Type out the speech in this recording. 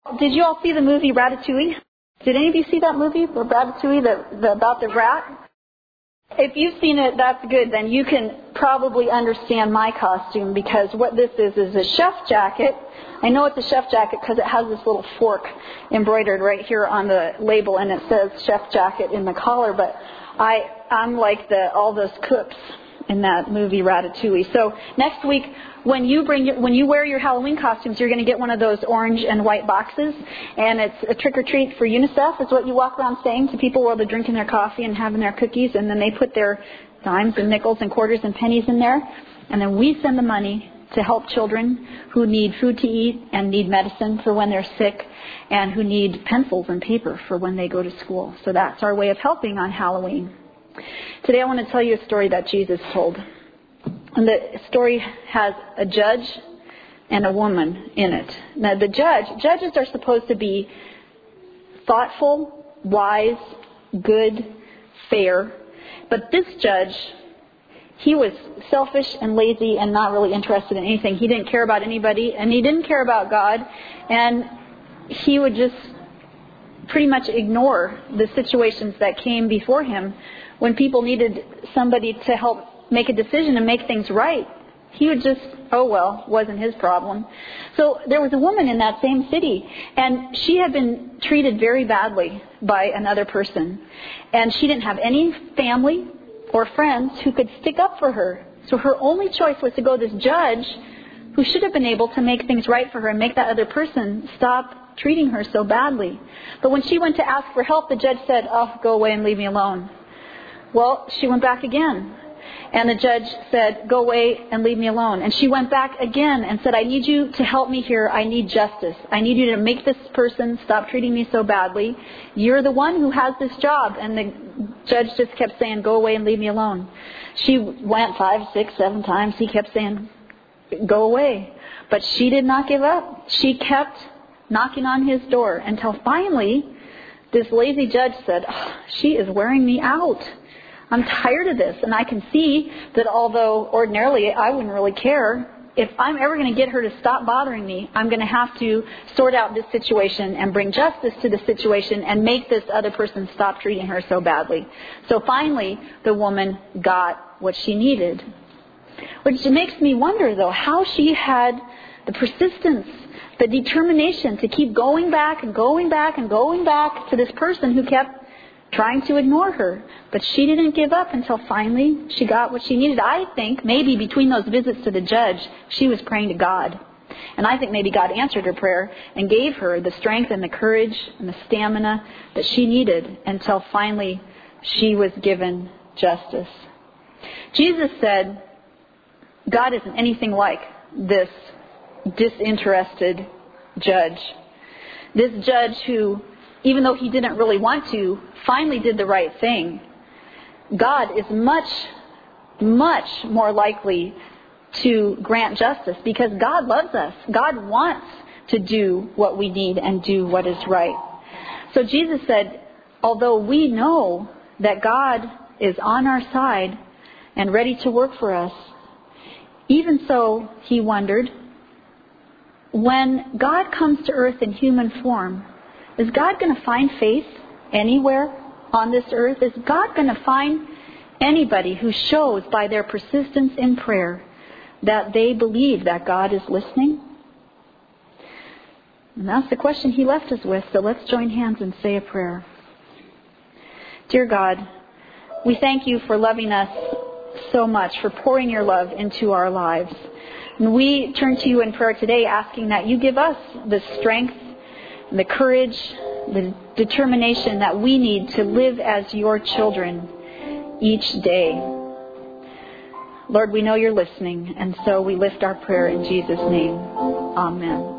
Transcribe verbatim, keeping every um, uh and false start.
Did you all see the movie Ratatouille? Did any of you see that movie, the Ratatouille, the, the, about the rat? If you've seen it, that's good. Then you can probably understand my costume, because what this is is a chef jacket. I know it's a chef jacket because it has this little fork embroidered right here on the label, and it says chef jacket in the collar. But I, I'm like the all those cooks in that movie Ratatouille. So next week, when you bring your, when you wear your Halloween costumes, you're going to get one of those orange and white boxes, and it's a trick or treat for UNICEF. Is what you walk around saying to people while they're drinking their coffee and having their cookies, and then they put their dimes and nickels and quarters and pennies in there, and then we send the money to help children who need food to eat and need medicine for when they're sick, and who need pencils and paper for when they go to school. So that's our way of helping on Halloween. Today I want to tell you a story that Jesus told. And the story has a judge and a woman in it. Now the judge, judges are supposed to be thoughtful, wise, good, fair. But this judge, he was selfish and lazy and not really interested in anything. He didn't care about anybody, and he didn't care about God. And he would just pretty much ignore the situations that came before him. When people needed somebody to help make a decision and make things right, he would just, oh well, wasn't his problem. So there was a woman in that same city, and she had been treated very badly by another person. And she didn't have any family or friends who could stick up for her. So her only choice was to go to this judge who should have been able to make things right for her and make that other person stop treating her so badly. But when she went to ask for help, the judge said, oh, go away and leave me alone. Well, she went back again. And the judge said, go away and leave me alone. And she went back again and said, I need you to help me here. I need justice. I need you to make this person stop treating me so badly. You're the one who has this job. And the judge just kept saying, go away and leave me alone. She went five, six, seven times. He kept saying, go away. But she did not give up. She kept knocking on his door until finally this lazy judge said, oh, she is wearing me out. I'm tired of this, and I can see that although ordinarily I wouldn't really care, if I'm ever going to get her to stop bothering me, I'm going to have to sort out this situation and bring justice to the situation and make this other person stop treating her so badly. So finally, the woman got what she needed. Which makes me wonder, though, how she had the persistence, the determination to keep going back and going back and going back to this person who kept trying to ignore her. But she didn't give up until finally she got what she needed. I think maybe between those visits to the judge, she was praying to God. And I think maybe God answered her prayer and gave her the strength and the courage and the stamina that she needed until finally she was given justice. Jesus said, God isn't anything like this disinterested judge. This judge who, even though he didn't really want to, finally did the right thing. God is much, much more likely to grant justice because God loves us. God wants to do what we need and do what is right. So Jesus said, although we know that God is on our side and ready to work for us, even so, he wondered, when God comes to earth in human form, is God going to find faith anywhere on this earth? Is God going to find anybody who shows by their persistence in prayer that they believe that God is listening? And that's the question he left us with. So let's join hands and say a prayer. Dear God, we thank you for loving us so much, for pouring your love into our lives. And we turn to you in prayer today asking that you give us the strength, the courage, the determination that we need to live as your children each day. Lord, we know you're listening, and so we lift our prayer in Jesus' name. Amen.